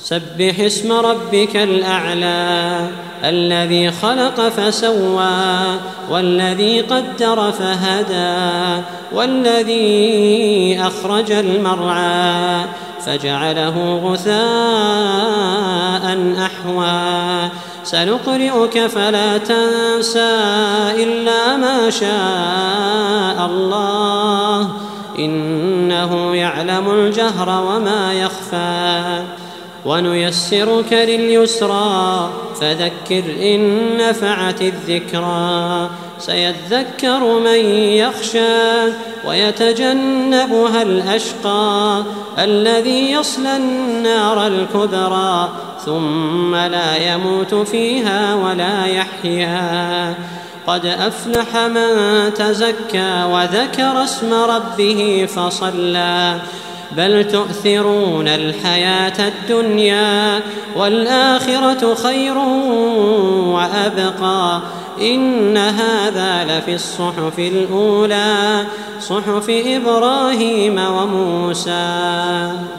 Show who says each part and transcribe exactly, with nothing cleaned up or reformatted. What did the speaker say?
Speaker 1: سبح اسم ربك الأعلى الذي خلق فسوى والذي قدر فهدى والذي أخرج المرعى فجعله غثاء أحوى سنقرئك فلا تنسى إلا ما شاء الله إنه يعلم الجهر وما يخفى ونيسرك لليسرى فذكر إن نفعت الذكرى سيذكر من يخشى ويتجنبها الأشقى الذي يصلى النار الكبرى ثم لا يموت فيها ولا يحيا قد أفلح من تزكى وذكر اسم ربه فصلى بل تؤثرون الحياة الدنيا والآخرة خير وأبقى إن هذا لفي الصحف الأولى صحف إبراهيم وموسى.